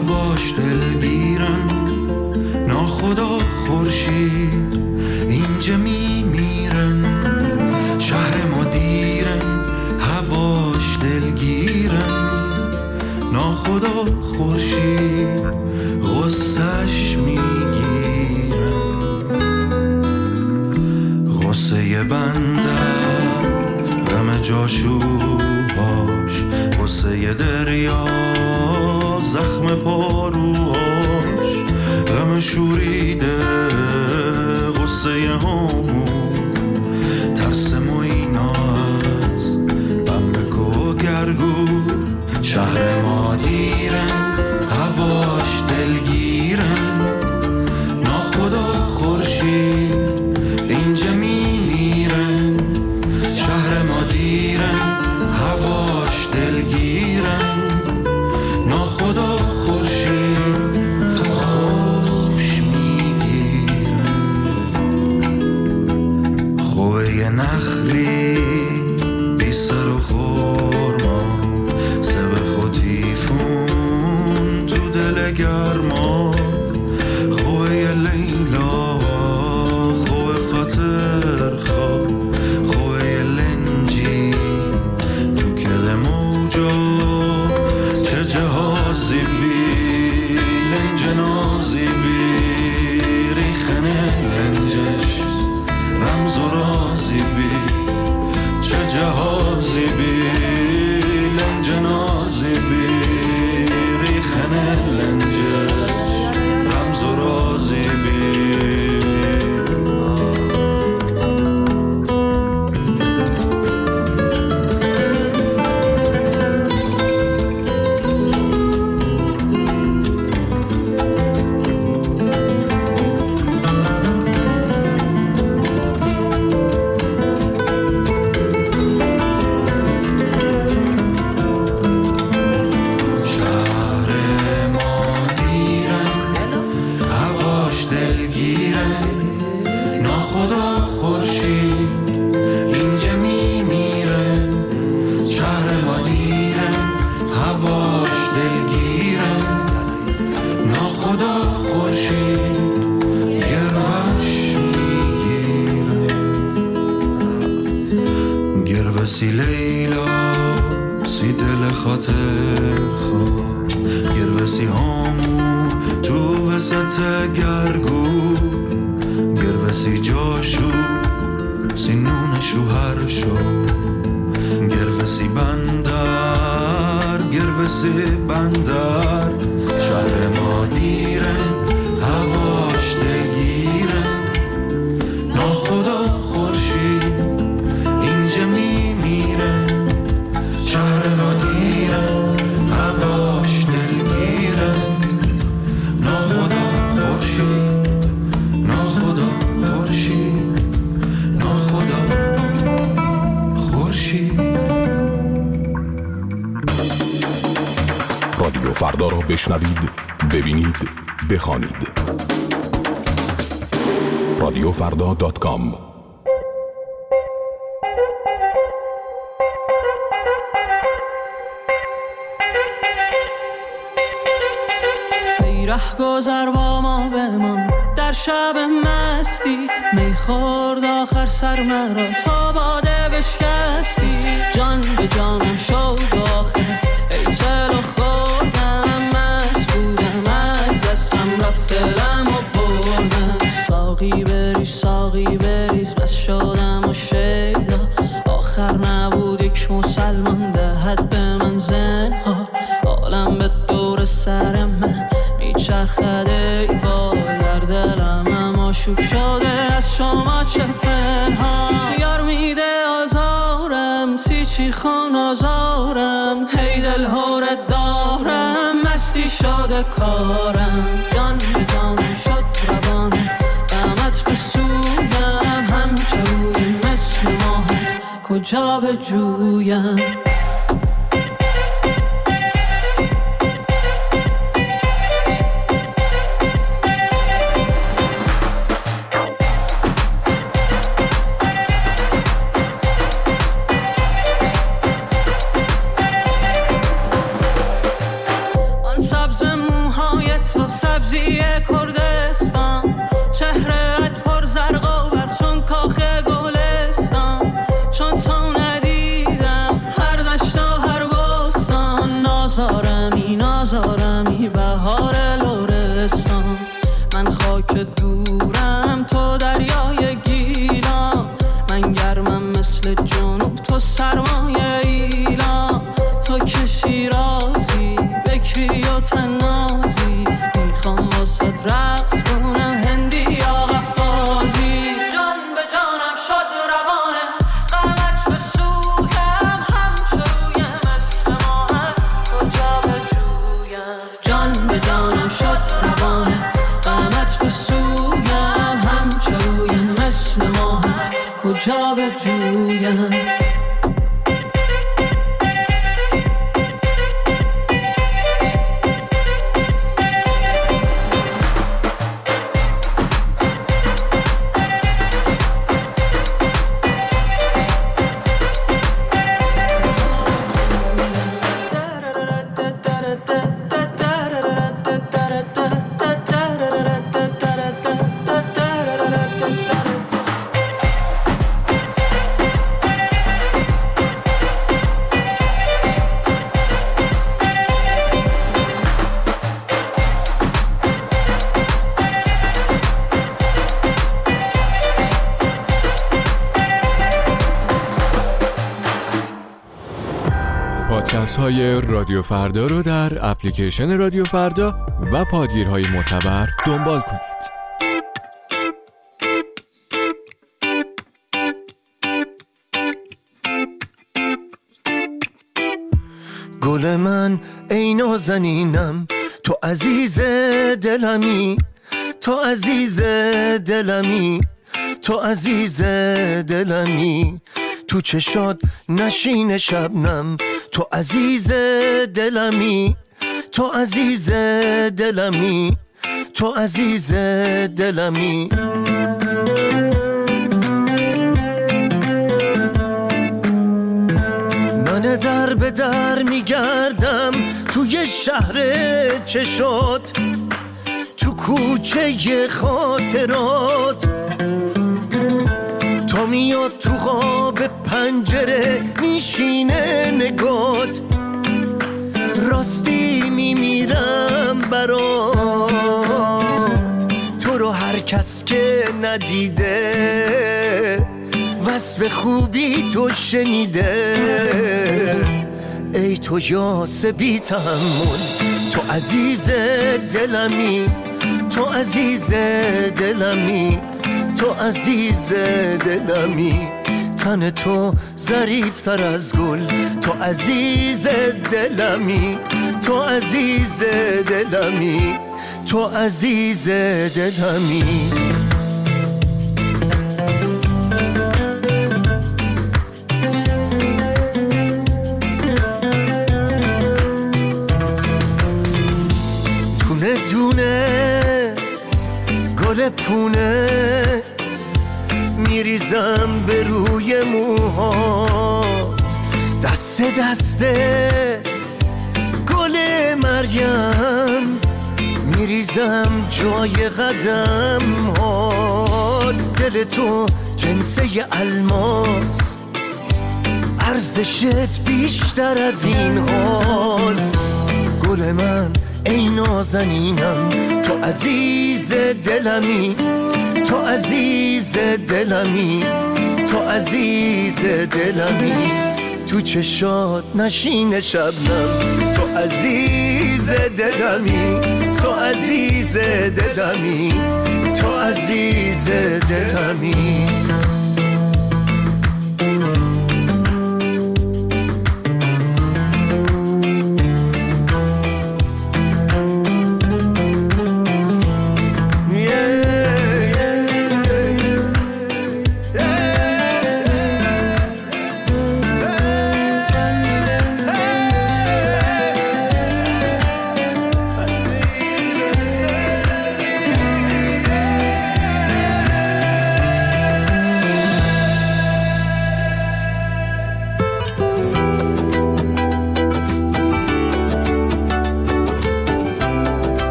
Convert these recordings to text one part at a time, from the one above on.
هواش دلگیرن، ناخدا خورشید اینجا میمیرن، شهر ما دیرن هواش دلگیرن، ناخدا خورشید غصهش میگیرن. غصه بندر غم جاشوهاش، غصه دریا زخم پاروهاش، غم شوریده غصه همون، ترس مویناز بمبک و گرگور، شهر ما دیرن هواش دلگیرن، ناخدا خورشید اینجا میمیرن، شهر ما دیرن هواش دلگیرن، ناخدا خورشید خوش میگیرن. خوه نخلی بی سر و خورما، سبخ و تیفون تو دل گرما، خوه لیلا خوه خاطر خواه، خوه لنجی تو کل موجا، چه جهازی بی لنج نازی بی ریخنه لنجش، رمز و رازی بی چه جهازی بی لنج نازی بی ریخنه لنجش، رمز و رازی بی. سی لیلا سی دل خاطر خواه، گربسی همون تو وسط گرگو، گربسی جاشو سی نون شوهر شو، گربسی بندر گربسی بندر، شهر ما دیرن هواش دلگیرن، ناخدا خورشید اینجا میمیرن، شهر ما دیرن هواش دلگیرن، ناخدا خورشید ناخدا خورشید ناخدا خورشید. رادیو فردا را بشنوید، ببینید، بخوانید. رادیوفردا.com. رهگذر با ما بمان در شب مستی، میخورد آخر سر مرا تا باده بشکستی، جان به جانم شد آخر ای چلو خوردم، مست بودم از دستم رفت دلم و بردم، ساقی بریز بس شدم و شیدا، آخر نبود یک مسلمان دهد به من زنها، عالم به دور سر من میچرخده ای وای، در دلم اما شوب شده از شما چه پنهان، یار میده آزارم سی خان آزارم، هی دل هورت دارم مستی شده کارم، جان به جانم شد روانم غمت به سویم، همچه روی مثل ماهت کجا به جویم. سبز موها بهارمی نازارمی بهار لرستان. من خاک دورم تو دریای گیلان، من گرمم مثل جنوب تو سرمایه ایلان. تو که شیرازی بکری و تنازی، میخوام واسد رقص کنم هندی یا قفقازی. جان به جانم شد روانه غمت به سویم، همچروی مثل ماهم کجا به جویم. جان به جانم شد روانه غمت به سویم، همچروی مثل ماهت کجا به جویم. پادکست های رادیو فردا رو در اپلیکیشن رادیو فردا و پادگیرهای معتبر دنبال کنید. گل من ای نازنینم، تو عزیز دلمی، تو عزیز دلمی، تو عزیز دلمی. تو چشات نشین شبنم، تو عزیز دلمی، تو عزیز دلمی، تو عزیز دلمی. من در به در میگردم توی شهر چشات، تو کوچه خاطرات. تا میاد تو خواب پنجره میشینه نگات، راستی میمیرم برات. تو رو هر کس که ندیده وصف خوبی تو شنیده. ای تو یاس بی تحمل، تو عزیز دلمی، تو عزیز دلمی، تو عزیز دلمی. تن تو ظریفتر از گل، تو عزیز دلمی، تو عزیز دلمی، تو عزیز دلمی. دونه دونه گل پونه میریزم به روی موهات، دست دسته گل مریم میریزم جای قدم ها. دل تو جنسه الماس، ارزشت بیشتر از این هاست. گل من ای نازنینم، تو عزیز دلمی، تو عزیز دلمی، تو عزیز دلمی. تو چشات نشین شبنم، تو عزیز دلمی، تو عزیز دلمی، تو عزیز دلمی.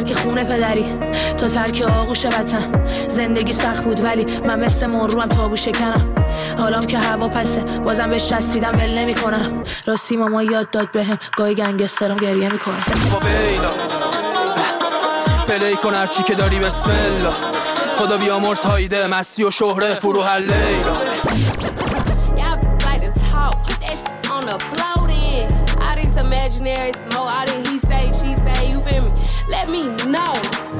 ترک خونه پدری تا ترک آغوش وطن. زندگی سخت بود ولی من مثل مروم تابو شکنم. حالام که هوا پسه بازم بهش چسبیدم ول نمی کنم. راستی ماما یاد داد بهم گاهی گنگسترم گریه میکنم. پلی کن هرچی که داری بسم الله. خدا بیامرز هایده مستی و شهره فروح لیلا. Imaginary smoke, all that he say, she say, you feel me? Let me know.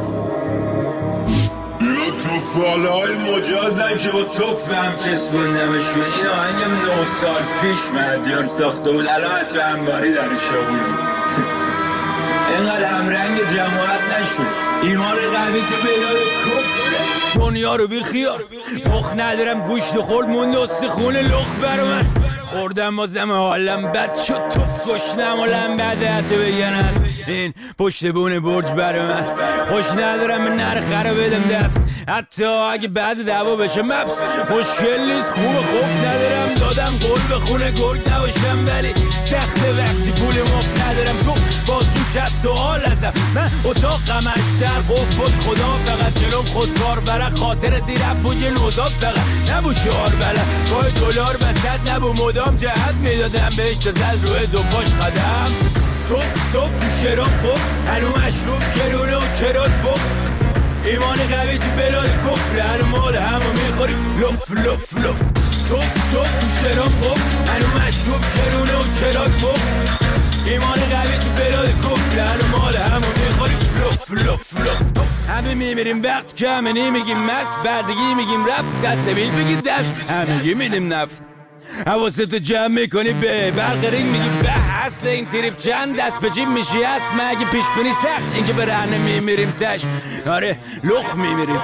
توفالای مجازن که با توف به هم چسبوندمشون. این آهنگم 9 سال پیش مهدیار ساخته بود، الان تو انباری در شابونی. اینقدر همرنگ جماعت نشون، ایمان قوی تو بیداد کفره. دنیا رو بی خیار مخ ندارم، گوشت خورد موند استخونه لخ برا من. خوردم بازم حالم بد شد، توف گشنم و لنبده حتی بگن هست این پشت بونه برج برا من. خوش ندارم به نرخره بدم دست، حتی اگه بعد دعوا بشه مبس مشکل نیست. خوب خوف ندارم دادم قول به خونه گرگ نباشم، ولی سخته وقتی پول مفت ندارم. تو بازو کت سوال ازم، من اتاقم اشتر قف باش خدا فقط جلوم خودکار برق. خاطر دیرم بوج نوزاد فقط نبو شعار بلد، با دلار بسد نبو مدام جهت میدادم بهش تا زد روی دو پاش قدم. توف شراب خوب هنو مشروب کرونه و کرات بخ. ایمان قوی تو بلاد کفر، هنو مال همو میخوریم لف لف لف. توف شراب خوب هنو مشروب کرونه و کرات بخ. ایمان قوی تو بلاد کفر، هنو مال همو میخوریم لف لف لف. همه میمیریم وقت که همه نمیگیم مست، بردگی میگیم رفت دست بیل بگی دست، همه میدیم نفت. حواستو جمع میکنی به برق رنگ میگی به اصل این تریپ چند دست به جیب میشی هست. مگه پیش بینی سخت اینکه به رهنه میمیریم تش. آره لخ میمیریم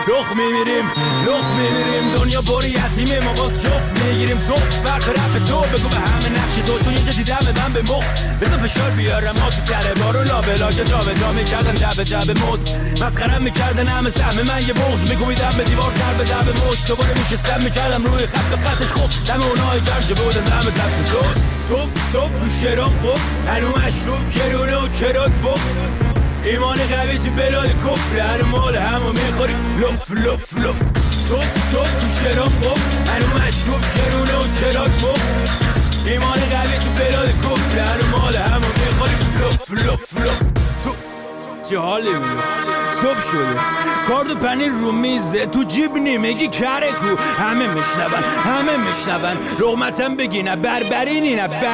دنیا پر یتیمه ما باز جفت میگیریم. تو فرق رپ تو بگو به همه نقش تو، چون اینجا دیدم من به مخ بزن فشار بیارم. ما تو تره بارو لابلا که جا میکردن جبه موز مسخرم میکردن همه سهم من یه بغض میگویدم به دیوار ضربه مشت. دوباره میشستم میکردم روی خطش خوب دم اونای گرج بودن دم زبط زود. توف شراب خوب هنو مشروب کرونه و کرات بخ. ایمان قوی تو بلاد کفر، هنو مال همو میخوریم لف لف لف. توف شراب خوب هنو مشروب کرونه و کرات بخ. ایمان قوی تو بلاد کفر، هنو مال همو میخوریم لف لف لف. چه حالی میگه صبح شده کارد و پنیر رو میزه تو جیب نمیگی کره کو. همه میشنون لقمتم بگی نه بربرینی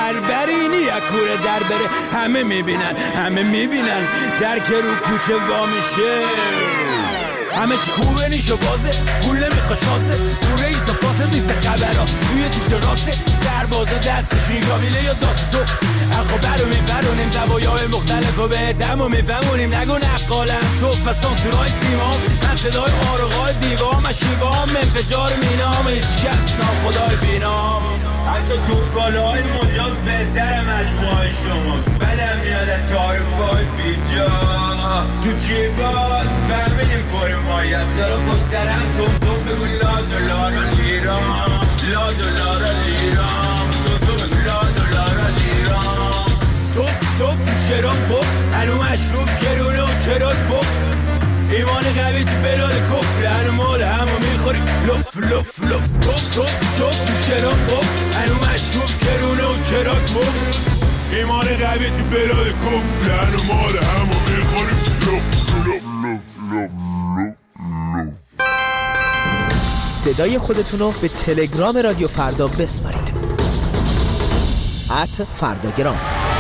یک کوره در بره. همه میبینن در که رو کوچه وا میشه. همه چی خوبه نیش و بازه پول نمیخوا شاسه. اون رئیس و فاسد نیست خبرها توی تیتر راسه. سربازا دستشون گاویله یا داست تو اخو برونیم زوایای مختلف و به دم و میفهمونیم. نگو نقالم تو فسان سورای سیمام من صدای آرقای دیوام شیوام انفجار مینام هیچ کس ناخدای بینام. حتی توفالهای مجاز بهتر مجموعه شماست. بدم میاد تعارفای بیجا تو جیبات فهمیدیم پر مایی از سالا پشترم تون بگو لا دلار لیرام لا دلار لیرام تو بگو لا دلار لیرام. توف شراب خوب هنو مشروب کرونه و کرات بخ. ایمان قوی تو بلاد کفر، هنو مال همو میخوریم لف لف لف. توف شراب خوب هنو مشروب کرونه و کرات بخ. ایمان قوی تو بلاد کفر، هنو مال همو میخوریم لف لف لف لف. صدای خودتونو به تلگرام رادیو فردا بسپارید. @فرداگرام.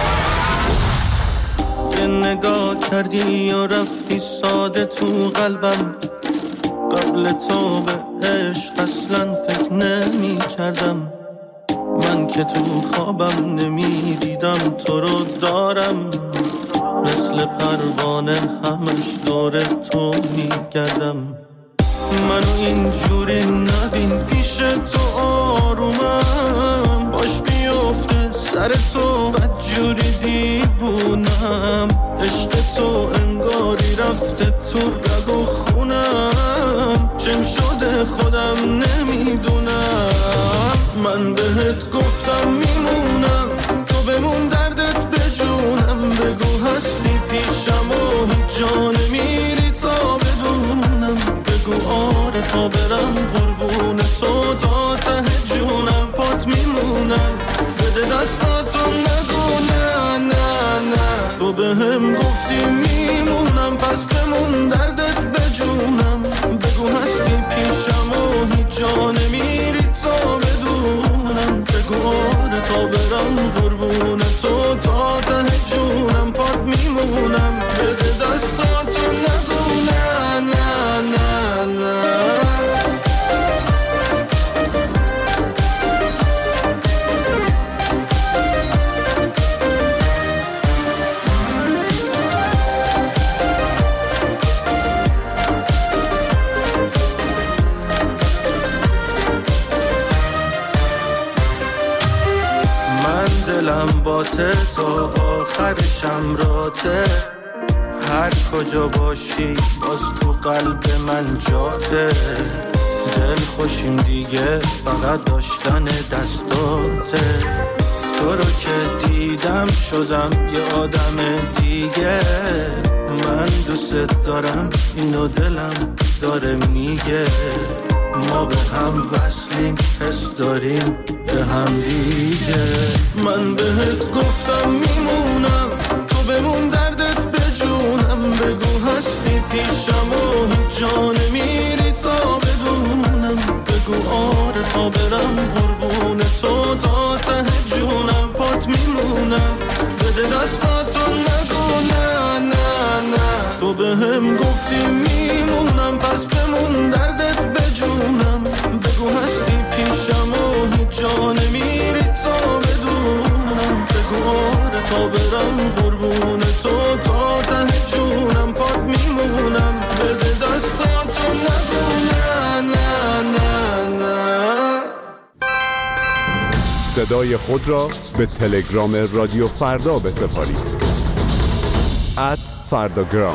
نگاه کردی یا رفتی ساده تو قلبم. قبل تو به عشق اصلا فکر نمی کردم. من که تو خوابم نمی دیدم تو رو دارم. مثل پروانه همش دور تو می گردم. منو اینجوری نبین پیش تو آرومم. باش بیفته سر تو بدجوری دیوونم. عشق تو انگاری رفته تو رگ و خونم. چم شده خودم نمیدونم. من بهت گفتم میمونم تو بمون دردت بجونم. بگو هستی پیشم و هیچ جانه باته تا آخرشم راته، هر کجا باشی باز تو قلب من جاته، دل خوشیم دیگه فقط داشتن دستاته، تو رو که دیدم شدم یه آدم دیگه، من دوست دارم اینو دلم داره میگه، ما به هم وصلیم حس داریم به هم دیگه، من بهت گفتم میمونم تو بمون دردت بجونم، بگو هستی پیشم و هیچ جا نمیری تا بدونم، بگو آره تا برم قربون تو تا ته جونم، پات میمونم بده دستاتو نگو نه نه نه، تو به هم گفتی میمونم پس بمون دردت بجونم، بگو هستی پیشم و هیچ جا نمیری تا بدونم، بگو آره تا برم قربون تو تا ته جونم، پات میمونم بده دستاتو نگو نه نه نه نه. صدای خود را به تلگرام رادیو فردا بسپارید. @فرداگرام.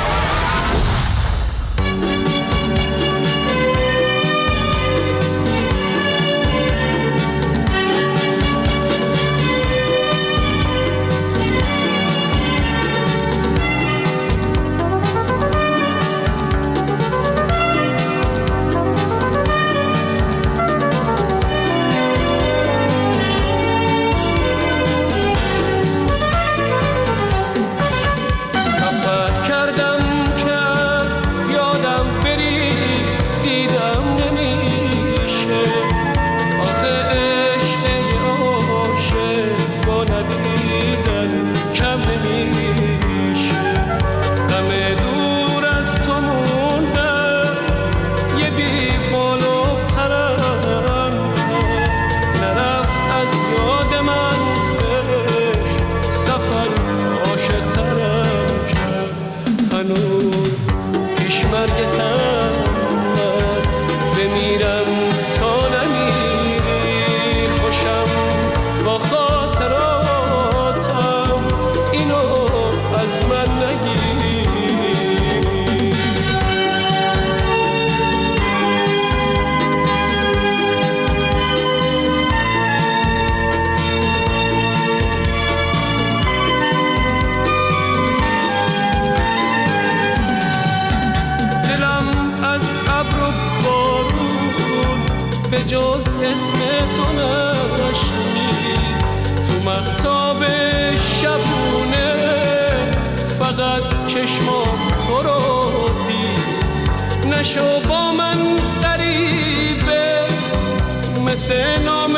نشو با من غریبه مثل نام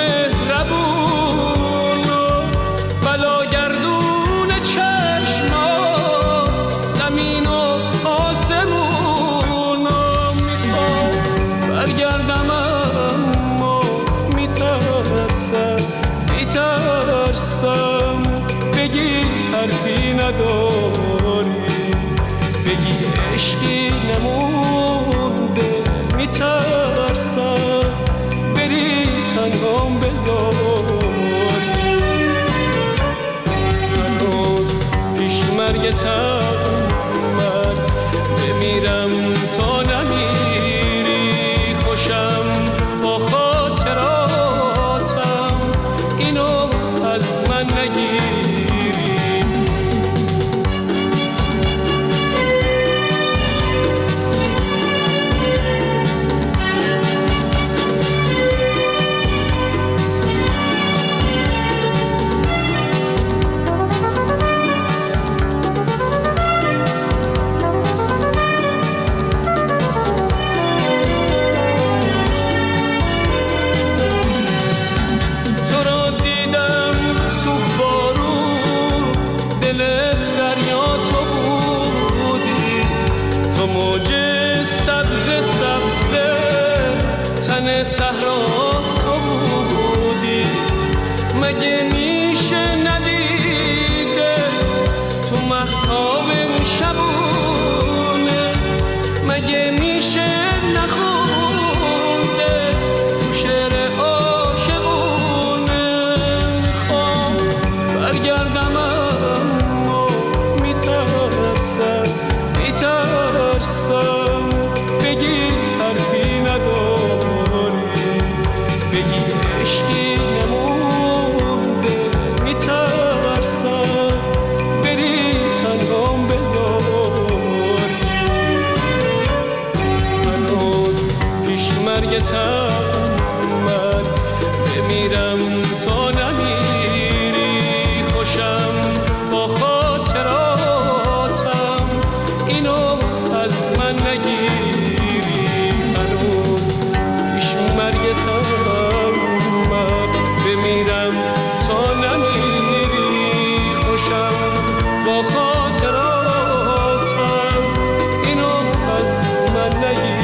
ربون بلا گردون چشمات زمین و آسمون میخوام برگردم اما میترسم بگی حرفی نداری بگی عشقی نمونده میترسم بری تنهام بذاری هنوز پیش مرگتم من بمیرم تا نمیری خوشم با خاطراتم اینو از من نگیری مرگتم من بمیرم تا نمیری خوشم با خاطراتم اینو از من نگیری هنوز پیش مرگتم من بمیرم تا نمیری خوشم با خاطراتم اینو از من نگیری.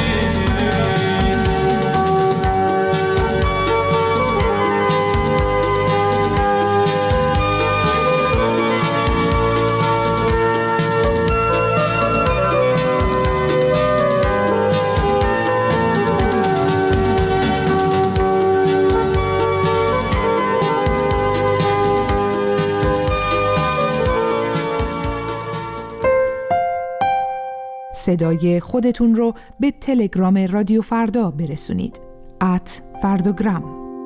صدای خودتون رو به تلگرام رادیو فردا برسونید. @فرداگرام.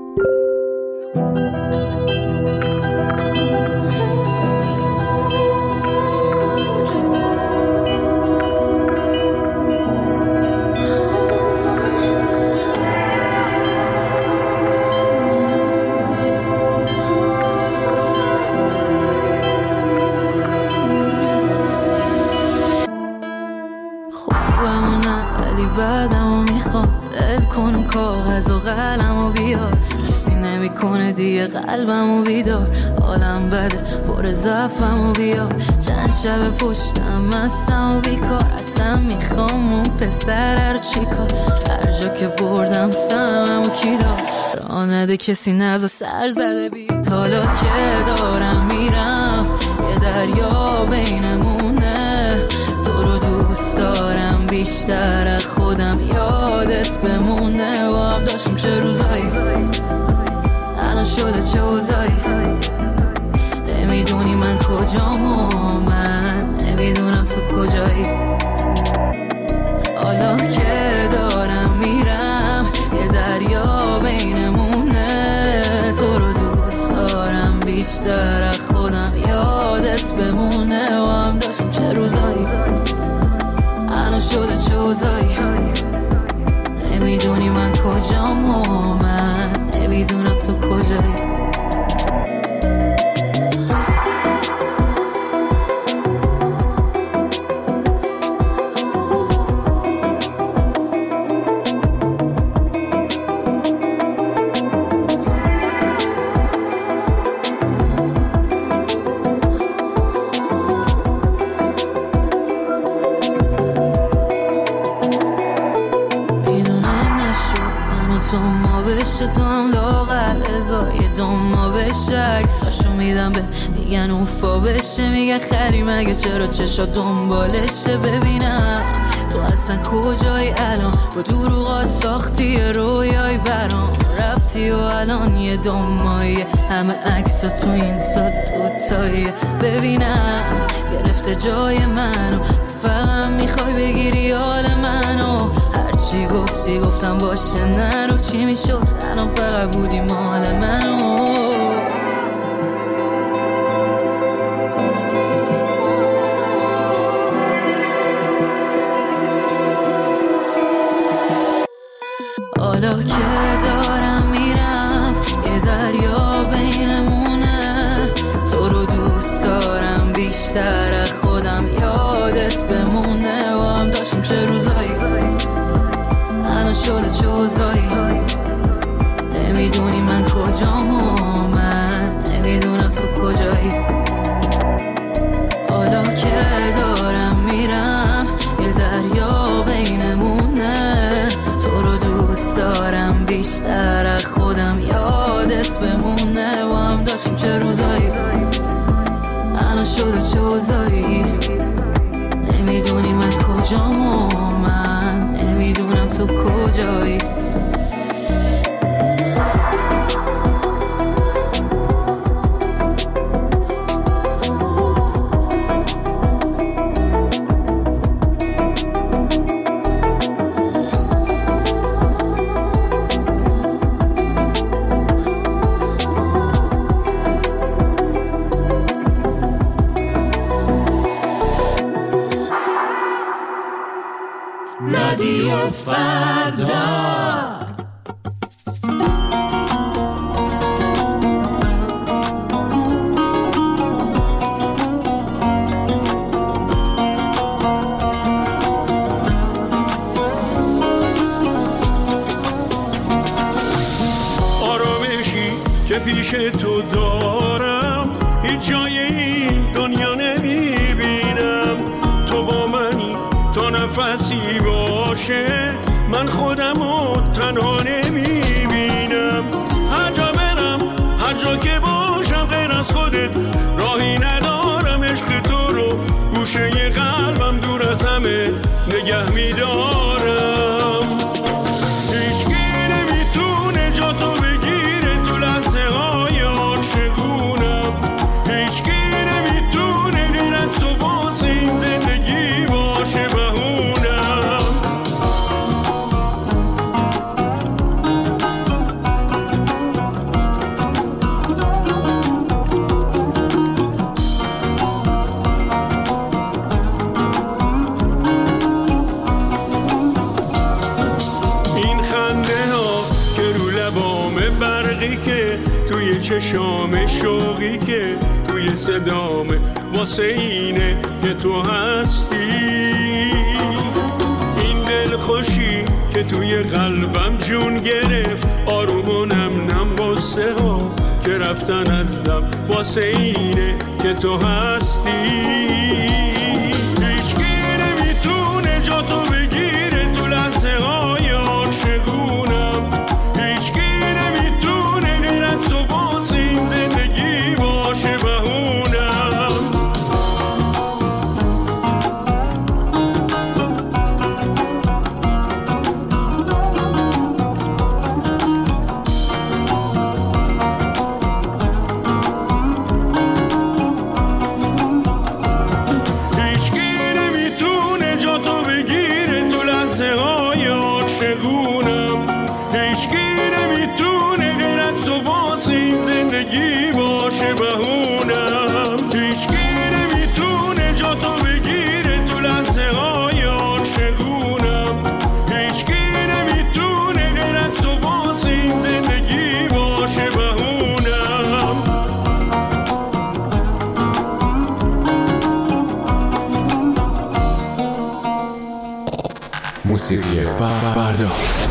بعدمو میخوام دل کن کاغذ و قلمو بیار کسی نمیکنه دیگه قلبمو بیدار حالم بده پر ضعفمو بیار چند شب پشتم مستم و بیکار اصلا میخوام اون پسر رو چیکار هر جا که بردم سممو کی دار راه نده کسی نزا سر زده بیاد حالا که دارم میرم یه دریا بینمونه تو رو دوست دارم بیشتر از خودم یادت بمونه و هم داشتیم چه روزایی الان شده چه اوضاعی نمیدونی من کجام و من نمیدونم تو کجایی حالا که دارم میرم یه دریا بینمونه تو رو دوست دارم بیشتر از خودم یادت بمونه و هم داشتیم چه روزایی الان شده چه اوضاعی نمیدونی من کجام و من نمیدونم تو کجایی تو هم لاغر ازای دوما بشه عکساشو میدم به میگن اوفا بشه میگن خری مگه چرا چشا دنبالشه ببینم تو اصلا کجایی الان با دروغات ساختی رویای برام رفتی و الان یه دومایی همه عکسا تو این سا دوتایی ببینم گرفته جای منو فقط میخوای بگیری حال منو چی گفتی گفتم باشه نرو چی میشد الان فقط بودی مال منو حالا که دارم میرم یه دریا بینمونه تو رو دوست دارم بیشتر از خودم یادت بمونه و هم داشتیم چه روزایی شده چه اوضاعی نمیدونی من کجام و من نمیدونم تو کجایی حالا که دارم میرم یه دریا بینمونه تو رو دوست دارم بیشتر از خودم یادت بمونه و هم داشتیم چه روزایی الان شده چه اوضاعی نمیدونی من کجام و من نمیدونم تو کجایی رادیو فردا پیش تو دارم، هیچ جای این دنیا نمیبینم. تو با منی تا نفسی باشه، من خودمو تنها نمیبینم. هر جا برم، هر جا که باشم غیر از خودت راهی ندارم. عشق تو رو گوشه قلبم دور از همه نگه میدارم. هیچکی نمیتونه جا تو بگیره تو لحظه های عاشقونم. هیچکی نمیتونه غیر از تو واسه این زندگی باشه بهونم. که توی چشام شوقی که توی صدامه، واسه اینه که تو هستی. این دل خوشی که توی قلبم جون گرفت، آروم و نم نم قصه ها که رفتن از دم، واسه اینه که تو هستی. هیچکی نمیتونه جا تو بگیره تو لحظه های عاشقونم. هیچکی نمیتونه غیر از تو واسه این زندگی باشه بهونم. هیچکی نمیتونه جا تو بگیره تو لحظه های عاشقونم. هیچکی نمیتونه غیر از تو واسه این زندگی باشه بهونم. هیچکی نمیتونه جا تو بگیره تو لحظه های عاشقونم. هیچکی نمیتونه غیر از تو واسه این زندگی باشه بهونم. موسیقی فردا.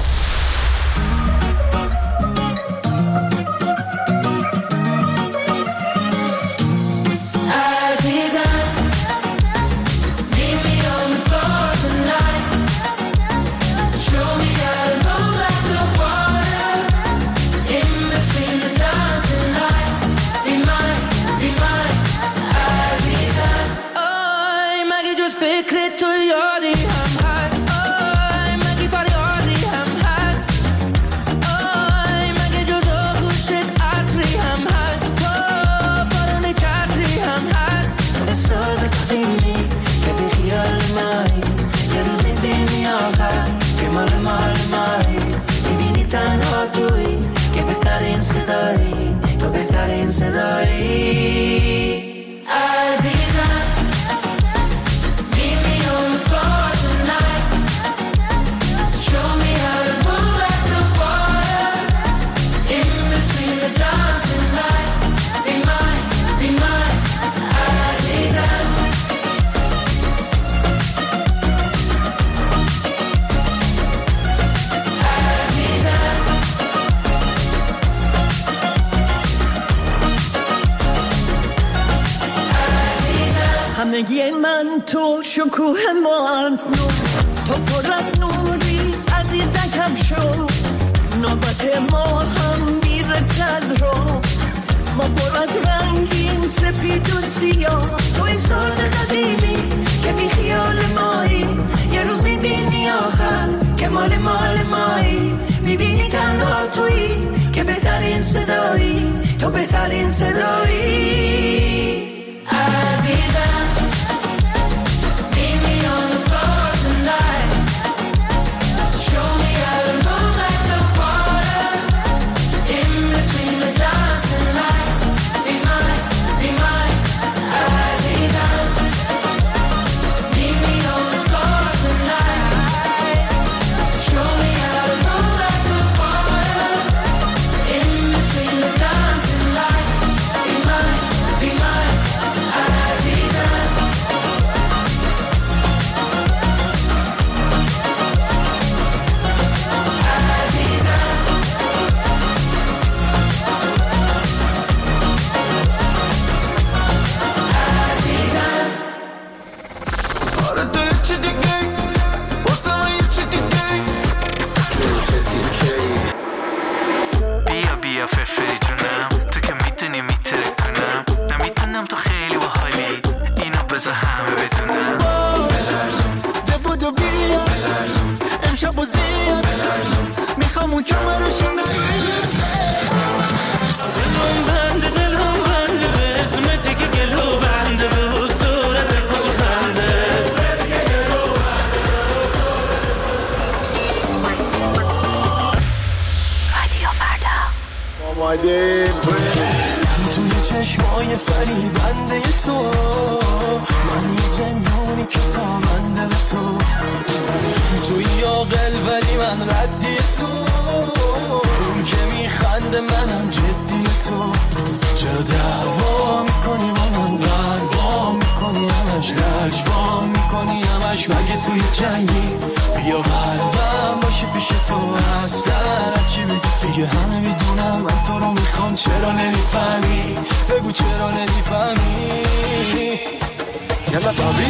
تو بهترین صدایی عزیزم. Meet me on the floor tonight. Show me how to move like the water. In between the dancing lights. Be mine, عزیزم. همگی من تو شکوه مارز نور، تو پر از نوری عزیزکم شو. نوبت ما هم میرسد رو، ما پر از رنگیم سپید و سیاه. توی ساز قدیمی که بی خیال مایی، یه روز میبینی آخر که مال مایی. میبینی تنها تویی که بهترین صدایی، تو بهترین صدایی عزیزم. بیاد امشب و زیاد میخوام اون کمرشو نگیره دلم بنده به اسمتی که گلو بنده به صورت خوش خنده رادیو فردا آمادیم توی چشمای فریبنده تو من یه زندانی که پابنده به تو توی عاقل ولی من ردی تو اون که میخنده منم جدی تو چرا دعوا میکنی با من قربا میکنی همش لجبا میکنی همش مگه توی جنگی بیا قلبم باشه پیش تو اصلا چی بگی دیگه همه میدونم من تو رو میخوام چرا نمیفهمی بگو چرا نمیفهمی یلا بابی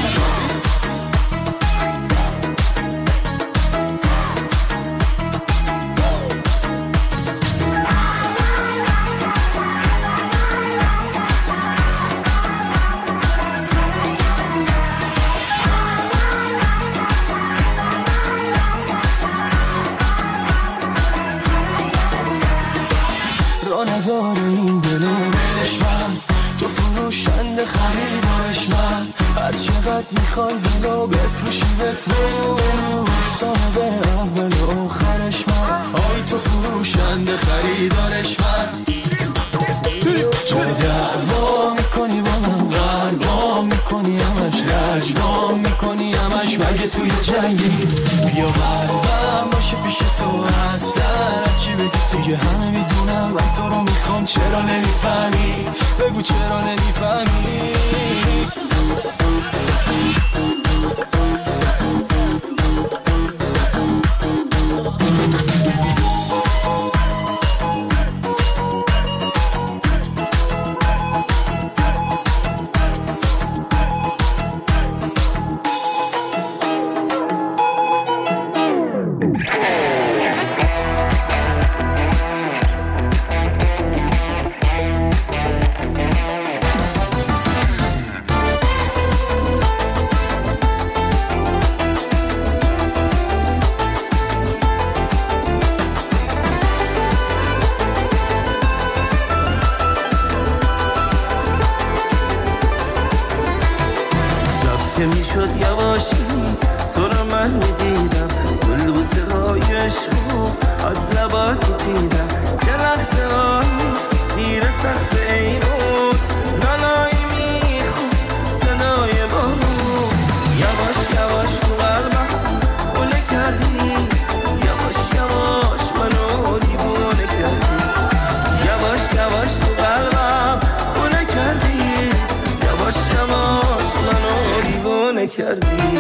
نداره این دل دلش من تو فروشنده خریدارش من هر چقدر میخوای دلو بفروشی بفروش صاحب اول و آخرش من آی تو فروشنده خریدارش من تو دعوا میکنی با من قربا میکنی همش لجبا میکنی همش مگه توی جنگی بیا قلبم باشه پیش تو اصلا چی بگی دیگه همه میدونم من تو رو میخوام چرا نمیفهمی بگو چرا نمیفهمی که میشد یواشی تو رو من میدیدم گل بوسه های عشقو از لبات میچیدم چه لحظه هایی تیر سخت ایمون نانایی میخون صدای بارون یواش یواش تو قلبم خونه کردی یواش یواش منو دیوونه کردی یواش یواش تو قلبم خونه کردی یواش یواش منو دیوونه کردی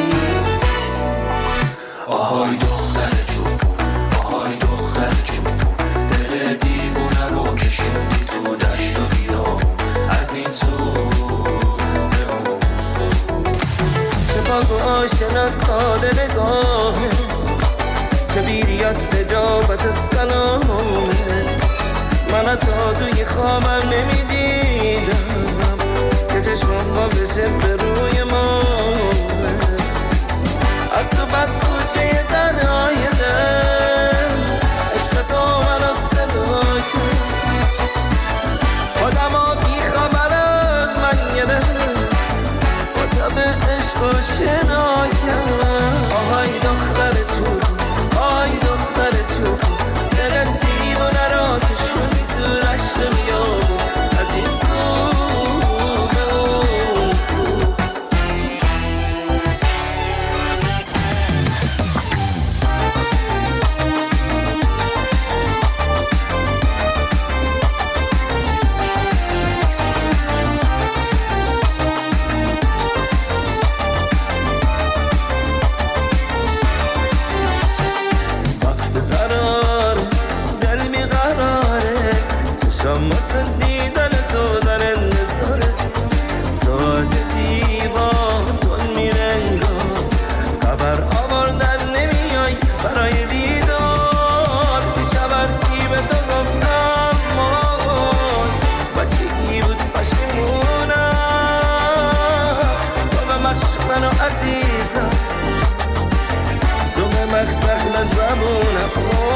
آهای دختر چوبون آهای دختر چوبون دل دیوونه رو کشوندی تو دشت و بیابون از این سو به اون سو چه پاک و آشنا ساده نگاهه چه بیری از تجابت سلامه من تا توی خوابم نمیدیدم که چشمم با بشه به روی ما از تو بس کوچه تنهای دل عشق تو منو صدا کرد خودم ها بی خبر از من گرفت با تب عشق و شنا کرد آهای دختر چون آهای دختر چون دل دیوانه را که شدی تو رشت میابون از این سو زبونم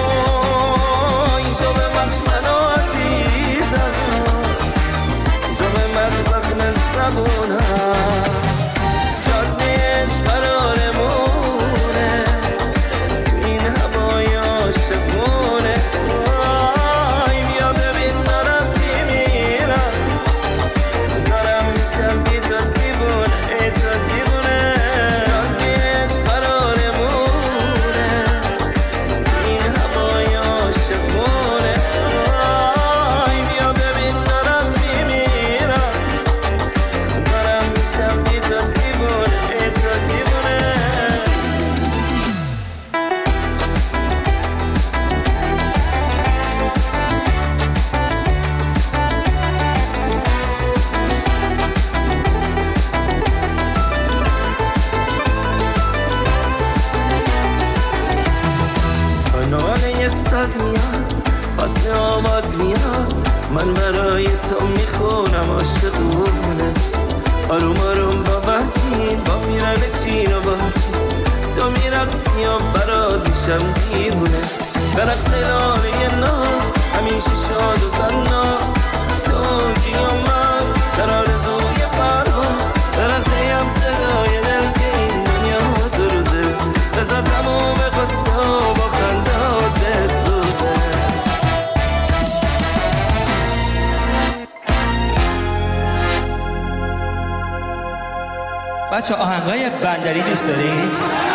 تو به بخش منو عزیزم تو به بخش زخم زبونم شاد نیست قرارمونه تو این هوای عاشقونه بیا ببین دارم میمیرم دارم میشم بی تو دیوونه ای تو دیوونه شاد نیست قرارمونه تو این هوای عاشقونه بیا ببین دارم میمیرم دارم میشم بی تو دیوونه ای تو دیوونه ناله یه ساز میاد فصل آواز میاد من برای تو میخونم عاشقونه آروم آروم با بچین با میرن چین و بچین تو میرقصی و برات میشم دیوونه برقص لاله ناز همیشه شاد و تناز تو کی و من در آرزوی پرواز برقصی هم صدای دل که این دنیا دو روزه بذار تموم قصه و با خندات بسوزه بچه آهنگای بندری دوست دارید؟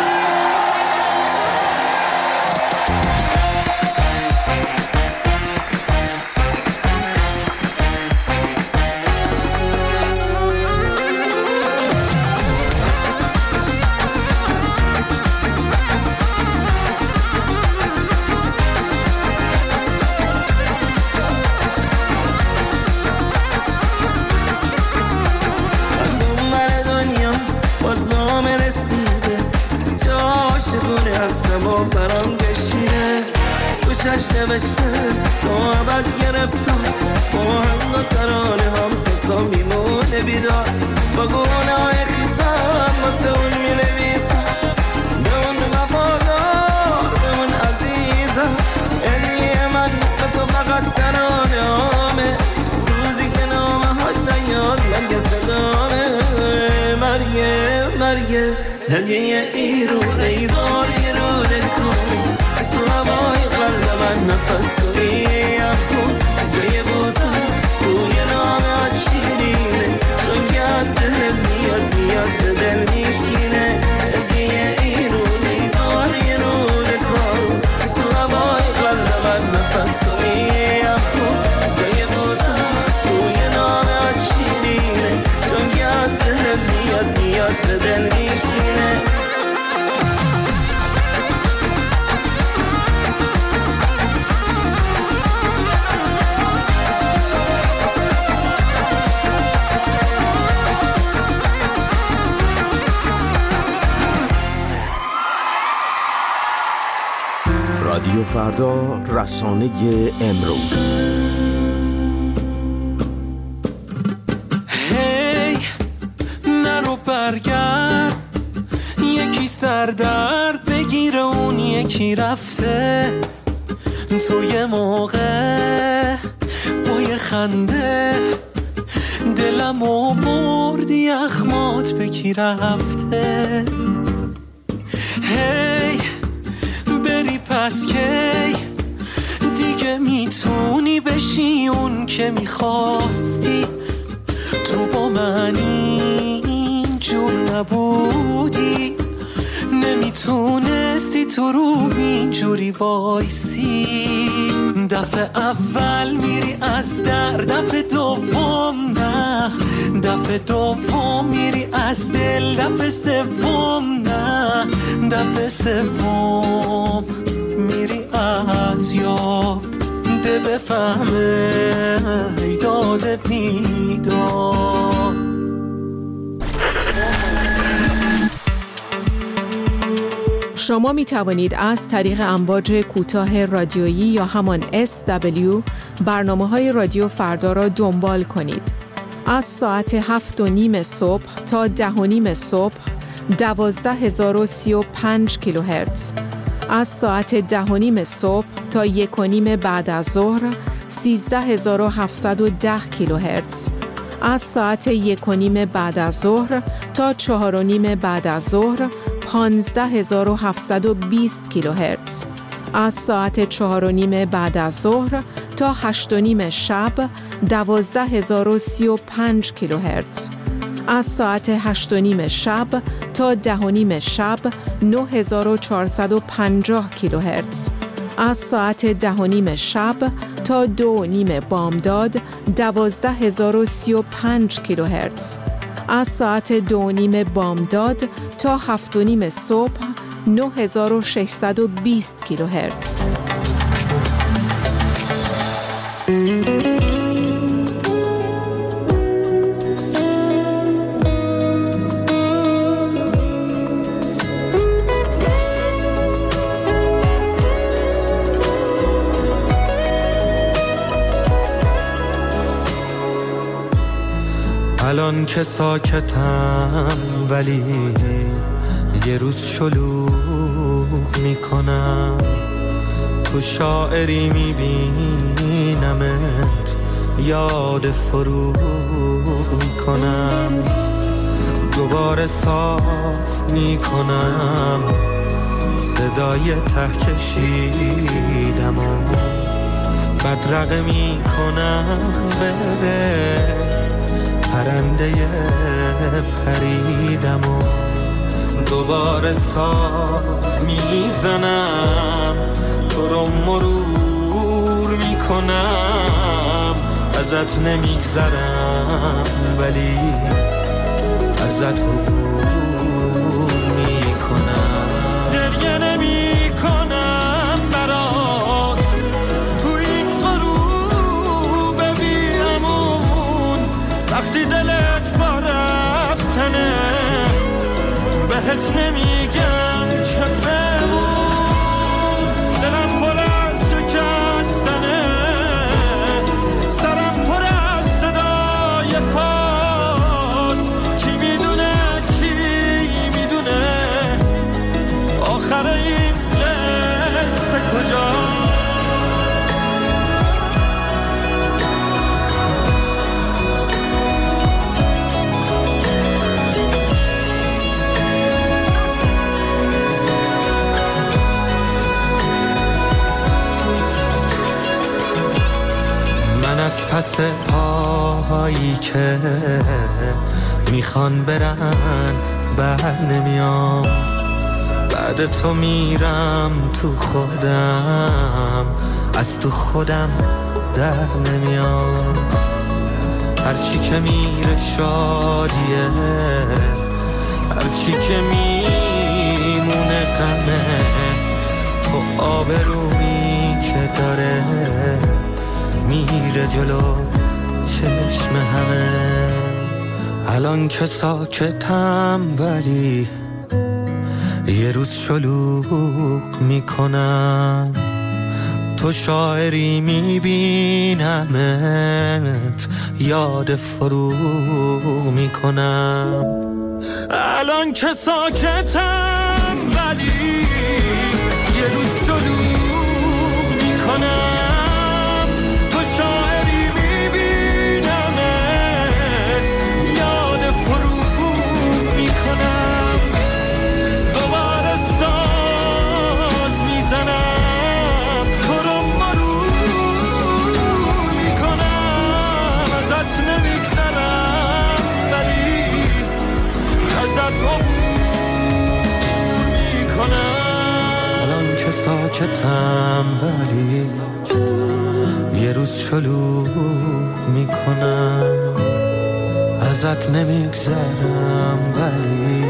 باز نام رسیده چه عاشقونه عکسمو برام کشیده گوشش نوشته تو ابد گرفتم با هم و ترانه هم قصا میمونه بیدار با گونه های خیسم واسه اون مینویسم به اون وفادار به اون عزیزم هدیه من به تو فقط ترانه هامه روزی که نامه ها نیاد مرگ صدامه مرگه هدیه ایرونه ایزاری رو دل کن تو هوای قلب من نفس کنی افکن جای بوزم روی نامه ها شیرینه چون که از دلت میاد به دل میشینه هدیه ایرونه ایزاری رو دل کن تو هوای قلب من نفس کنی افکن جای بوزم روی نامه ها شیرینه چون که از دلت میاد به دل میشینه رادیو فردا، رسانه امروز. برگرد یکی سردرد بگیره اون یکی رفته تو یه موقع با یه خنده دلمو بردی اخمات بکی رفته هی بری پس کی دیگه میتونی بشی اون که میخواستی تو با منی جور نبودی نمیتونستی تو رو اینجوری وایسی دفعه اول میری از در دفعه دوم نه دفعه دوم میری از دل دفعه سوم نه دفعه سوم میری از یاد ده بفهمه داده بیداد. شما می توانید از طریق امواج کوتاه رادیویی یا همان SW برنامه‌های رادیو فردا را دنبال کنید. از ساعت 7:30 صبح تا 10:30 صبح 12035 کیلوهرتز از ساعت 10:30 صبح تا 1:30 بعد از ظهر 13710 کیلوهرتز. از ساعت 1:30 بعد از ظهر تا 4:30 بعد از ظهر 15720 کیلوهرتز. از ساعت 4:30 بعد از ظهر تا 8:30 شب 12035 کیلوهرتز. از ساعت 8:30 شب تا 10:30 شب 9450 کیلوهرتز. از ساعت 10:30 شب تا 2:30 بامداد 12035 کیلوهرتز. از ساعت 2:30 بامداد تا 7:30 صبح 9620 کیلوهرتز. الان که ساکتم ولی یه روز شلوغ میکنم، تو شاعری میبینمت یاد فروغ میکنم، دوباره صاف میکنم صدای ته کشیدم و بدرقه میکنم بره پرنده پریدم و دوباره صاف میزنم، تو رو مرور میکنم، ازت نمیگذرم ولی ازت عبور میکنم، گریه نمیکنم برات تو این غروب بیامون، وقتی دلت با رفتنه بهت نمیگم که بمون، دلم پر از شکستنه، سرم پر از صدای پاس، کی میدونه آخر این قصه کجاست. از پس پاهایی که میخوان برن بر نمیام، بعد تو میرم تو خودم، از تو خودم در نمیام، هرچی که میره شادیه، هرچی که میمونه غمه، تو آبرومی که داره میره جلو چشم همه. الان که ساکتم ولی یه روز شلوغ میکنم، تو شاعری میبینمت یاد فروغ میکنم. الان که ساکتم ولی یه روز شلوغ میکنم، ساکتم ولی یه روز شلوغ میکنم، ازت نمیگذرم ولی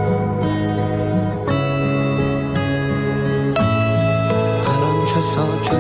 الان که ساکتم